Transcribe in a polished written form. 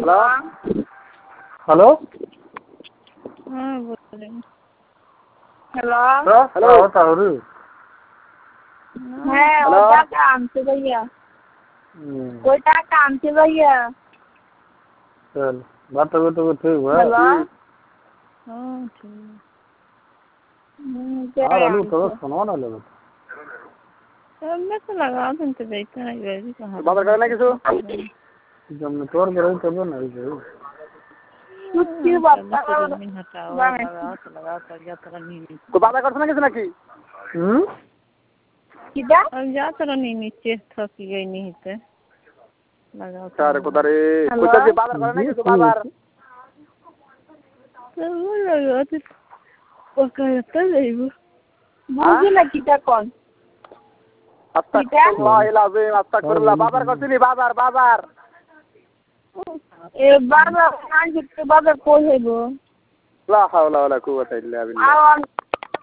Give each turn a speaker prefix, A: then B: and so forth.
A: hello hello
B: हाँ बोल
A: hello hello तारू
B: है ओटा काम से भैया ओटा काम से भैया
A: चल बात तो ठीक हुआ
B: हेलो हाँ ठीक
A: हाँ हेलो तो सुनो ना ले
B: मैं तो लगा दूँ तो देखते हैं वैसे कहाँ
A: बात करना किसो जब नेटवर्क रहे तब ना ये
B: कुछ की बात हटाओ लगाओ तरिया तरह नहीं
A: को बात करना किसना की
B: किदा अब जा तरह नहीं नीचे थक गई नहीं थे लगाओ
A: सारे को तारे कुछ भी बात करना किसो बाजार
B: तो वो लगा तो वो कहता नहीं वो मुझे ना किदा कौन
A: अस्तगफिरुल्लाह इलाज़ीम अस्तगफिरुल्लाह बाजार करती नहीं बाजार
B: ए बाजार कहाँ जितने बाजार कोई है वो
A: ला हौला वला कुव्वता इल्ला बिल्लाह